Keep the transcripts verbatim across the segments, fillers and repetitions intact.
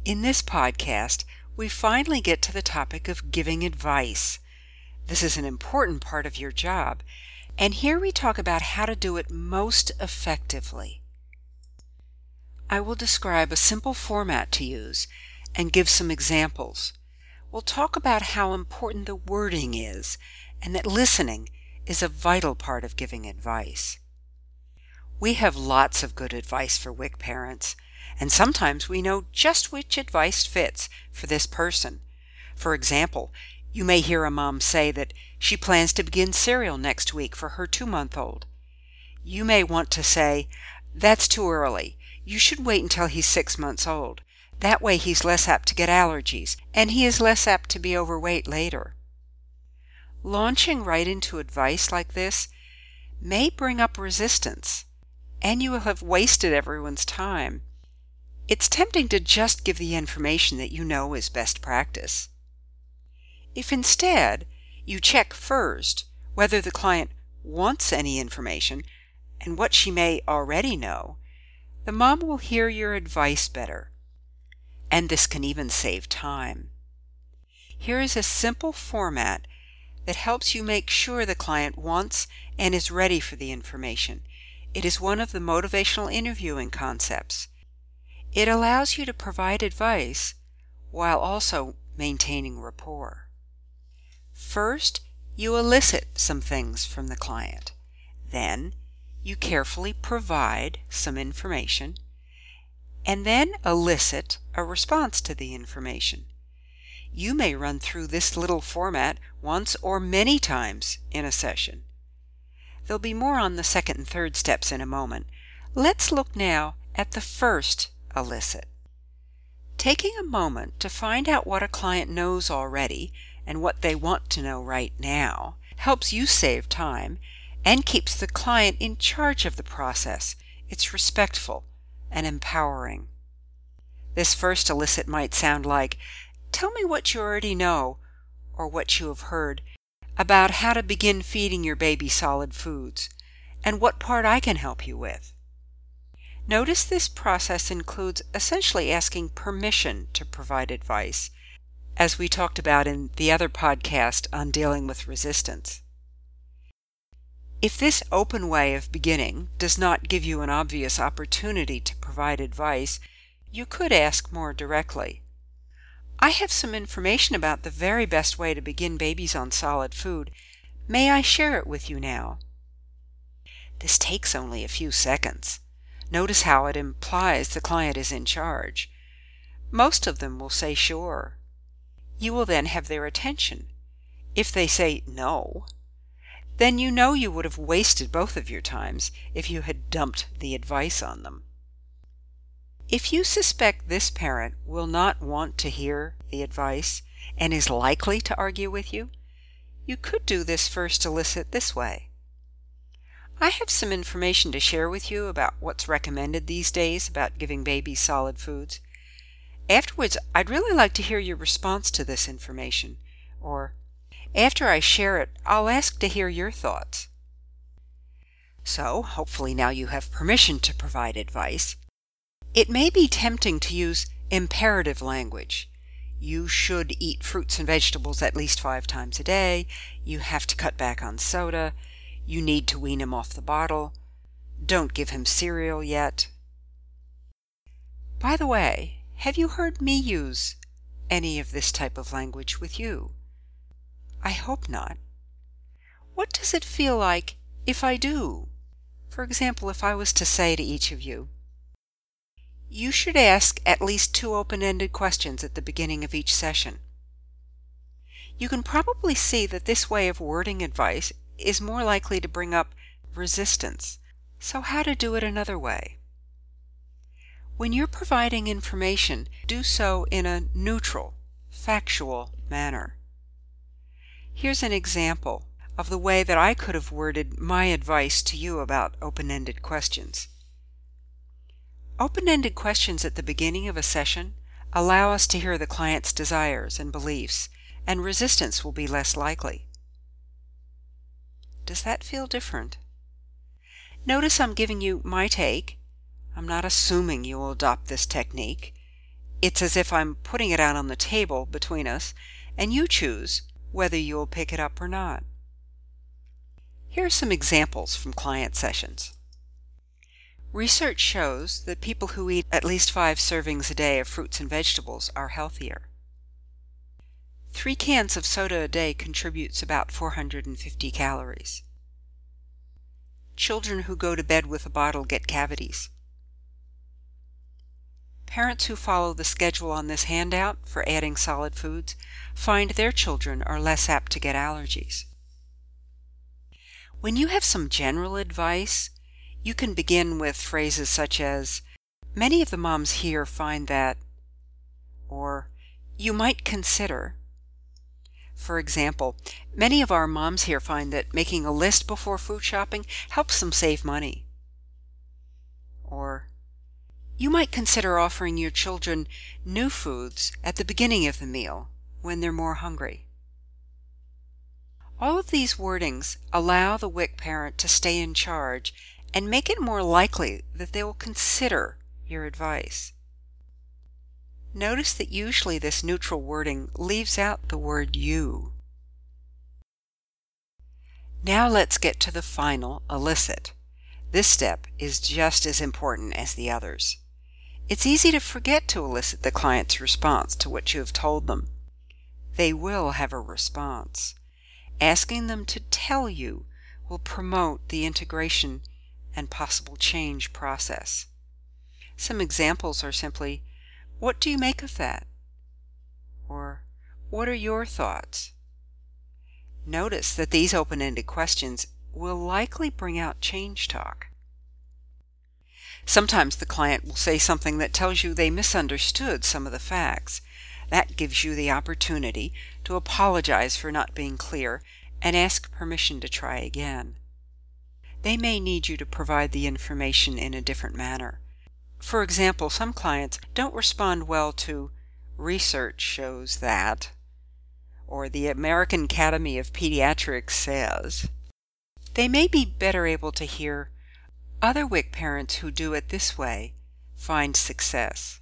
In this podcast, we finally get to the topic of giving advice. This is an important part of your job, and here we talk about how to do it most effectively. I will describe a simple format to use and give some examples. We'll talk about how important the wording is and that listening is a vital part of giving advice. We have lots of good advice for W I C parents, and sometimes we know just which advice fits for this person. For example, you may hear a mom say that she plans to begin cereal next week for her two-month-old. You may want to say, "That's too early. You should wait until he's six months old. That way he's less apt to get allergies, and he is less apt to be overweight later." Launching right into advice like this may bring up resistance, and you will have wasted everyone's time. It's tempting to just give the information that you know is best practice. If instead you check first whether the client wants any information and what she may already know, the mom will hear your advice better. And this can even save time. Here is a simple format that helps you make sure the client wants and is ready for the information. It is one of the motivational interviewing concepts. It allows you to provide advice while also maintaining rapport. First, you elicit some things from the client. Then, you carefully provide some information, and then elicit a response to the information. You may run through this little format once or many times in a session. There'll be more on the second and third steps in a moment. Let's look now at the first elicit. Taking a moment to find out what a client knows already and what they want to know right now helps you save time and keeps the client in charge of the process. It's respectful and empowering. This first elicit might sound like, "Tell me what you already know or what you have heard about how to begin feeding your baby solid foods and what part I can help you with." Notice this process includes essentially asking permission to provide advice, as we talked about in the other podcast on dealing with resistance. If this open way of beginning does not give you an obvious opportunity to provide advice, you could ask more directly. "I have some information about the very best way to begin babies on solid food. May I share it with you now?" This takes only a few seconds. Notice how it implies the client is in charge. Most of them will say sure. You will then have their attention. If they say no, then you know you would have wasted both of your times if you had dumped the advice on them. If you suspect this parent will not want to hear the advice and is likely to argue with you, you could do this first elicit this way. "I have some information to share with you about what's recommended these days about giving babies solid foods. Afterwards, I'd really like to hear your response to this information," or, "After I share it, I'll ask to hear your thoughts." So, hopefully now you have permission to provide advice. It may be tempting to use imperative language. You should eat fruits and vegetables at least five times a day. You have to cut back on soda. You need to wean him off the bottle. Don't give him cereal yet. By the way, have you heard me use any of this type of language with you? I hope not. What does it feel like if I do? For example, if I was to say to each of you, "You should ask at least two open-ended questions at the beginning of each session." You can probably see that this way of wording advice is more likely to bring up resistance. So how to do it another way? When you're providing information, do so in a neutral, factual manner. Here's an example of the way that I could have worded my advice to you about open-ended questions. Open-ended questions at the beginning of a session allow us to hear the client's desires and beliefs, and resistance will be less likely. Does that feel different? Notice I'm giving you my take. I'm not assuming you will adopt this technique. It's as if I'm putting it out on the table between us, and you choose whether you'll pick it up or not. Here are some examples from client sessions. Research shows that people who eat at least five servings a day of fruits and vegetables are healthier. Three cans of soda a day contributes about four hundred fifty calories. Children who go to bed with a bottle get cavities. Parents who follow the schedule on this handout for adding solid foods find their children are less apt to get allergies. When you have some general advice, you can begin with phrases such as, "Many of the moms here find that," or "You might consider." For example, many of our moms here find that making a list before food shopping helps them save money. Or, "You might consider offering your children new foods at the beginning of the meal when they're more hungry." All of these wordings allow the W I C parent to stay in charge and make it more likely that they will consider your advice. Notice that usually this neutral wording leaves out the word you. Now let's get to the final elicit. This step is just as important as the others. It's easy to forget to elicit the client's response to what you have told them. They will have a response. Asking them to tell you will promote the integration and possible change process. Some examples are simply, "What do you make of that?" or "What are your thoughts?" Notice that these open-ended questions will likely bring out change talk. Sometimes the client will say something that tells you they misunderstood some of the facts. That gives you the opportunity to apologize for not being clear and ask permission to try again. They may need you to provide the information in a different manner. For example, some clients don't respond well to "research shows that," or "the American Academy of Pediatrics says." They may be better able to hear, "Other W I C parents who do it this way find success."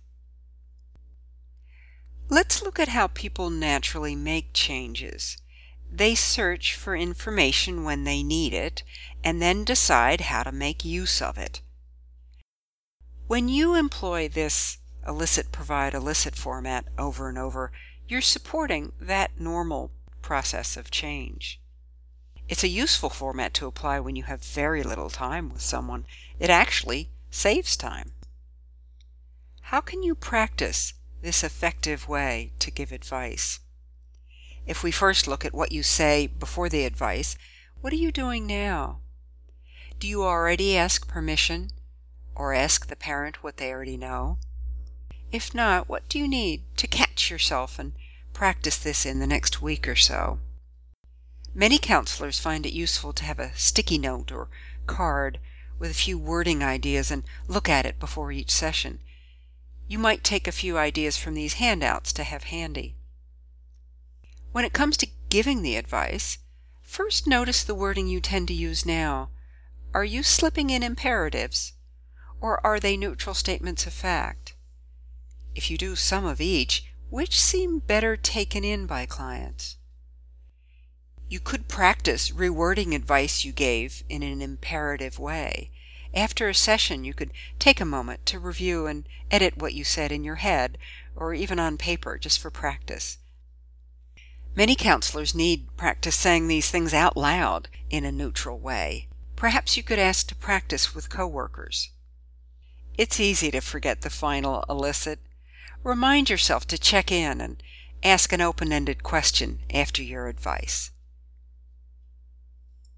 Let's look at how people naturally make changes. They search for information when they need it, and then decide how to make use of it. When you employ this elicit, provide, elicit format over and over, you're supporting that normal process of change. It's a useful format to apply when you have very little time with someone. It actually saves time. How can you practice this effective way to give advice? If we first look at what you say before the advice, what are you doing now? Do you already ask permission or ask the parent what they already know? If not, what do you need to catch yourself and practice this in the next week or so? Many counselors find it useful to have a sticky note or card with a few wording ideas and look at it before each session. You might take a few ideas from these handouts to have handy. When it comes to giving the advice, first notice the wording you tend to use now. Are you slipping in imperatives, or are they neutral statements of fact? If you do some of each, which seem better taken in by clients? You could practice rewording advice you gave in an imperative way. After a session, you could take a moment to review and edit what you said in your head, or even on paper, just for practice. Many counselors need practice saying these things out loud in a neutral way. Perhaps you could ask to practice with coworkers. It's easy to forget the final elicit. Remind yourself to check in and ask an open-ended question after your advice.